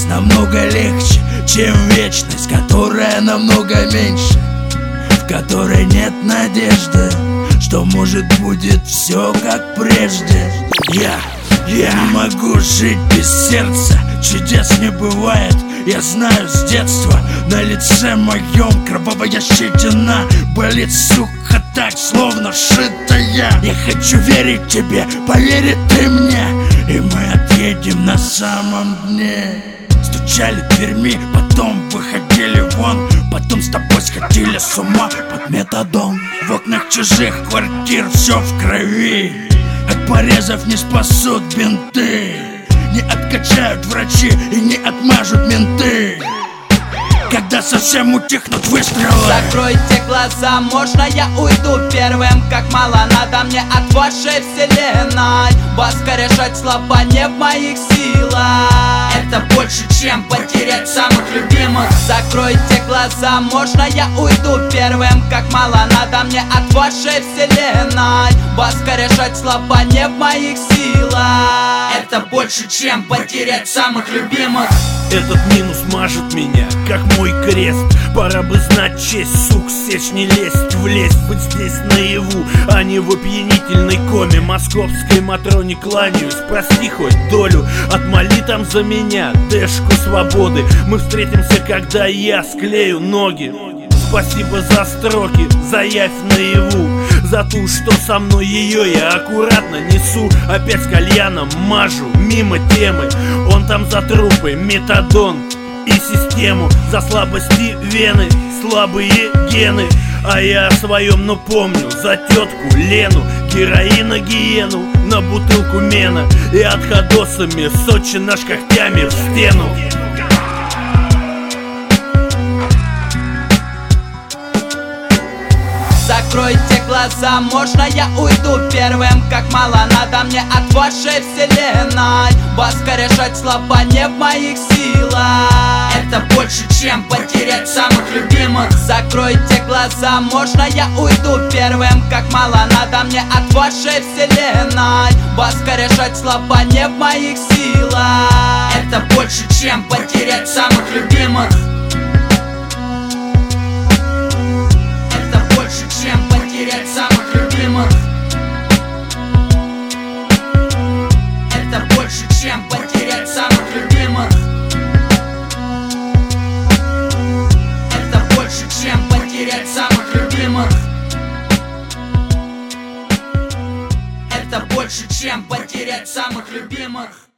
намного легче, чем вечность, которая намного меньше, в которой нет надежды, что может будет все как прежде. Я не могу жить без сердца, чудес не бывает, я знаю с детства. На лице моем кровавая щетина болит, сука, так, словно шитая. Я хочу верить тебе, поверь ты мне, и мы отъедем на самом дне. Стучали дверьми, потом выходили вон, потом с тобой сходили с ума под метадон. В окнах чужих квартир все в крови, от порезов не спасут бинты, не откачают врачи и не отмажут менты, когда совсем утихнут выстрелы. Закройте глаза, можно я уйду первым? Как мало надо мне от вашей вселенной. Баска решать слабо не в моих силах. Это больше, чем потерять самых любимых. Закройте глаза, можно я уйду первым? Как мало надо мне от вашей вселенной. Баска решать слабо не в моих силах. Это больше, чем потерять самых любимых. Этот минус мажет меня, как мой крест. Пора бы знать честь, сук, сечь не лезть, влезть, быть здесь наяву, а не в опьянительной коме. Московской Матроне кланяюсь, прости хоть долю, отмоли там за меня дэшку свободы. Мы встретимся, когда я склею ноги. Спасибо за строки, за явь наяву, за ту, что со мной ее я аккуратно несу. Опять с кальяном мажу мимо темы, он там за трупы, метадон и систему. За слабости вены, слабые гены, а я о своем, но помню за тетку Лену. Героина гиену на бутылку мена и отходосами Сочи наш когтями в стену. Закройте глаза, можно я уйду первым? Как мало надо мне от вашей вселенной. Баска решать слабо не в моих силах. Это больше, чем потерять самых любимых. Закройте глаза, можно я уйду первым? Как мало надо мне от вашей вселенной. Баска решать слабо не в моих силах. Это больше, чем потерять самых любимых. Чем потерять самых любимых. Это больше, чем потерять самых любимых. Это больше, чем потерять самых любимых. Это больше, чем потерять самых любимых.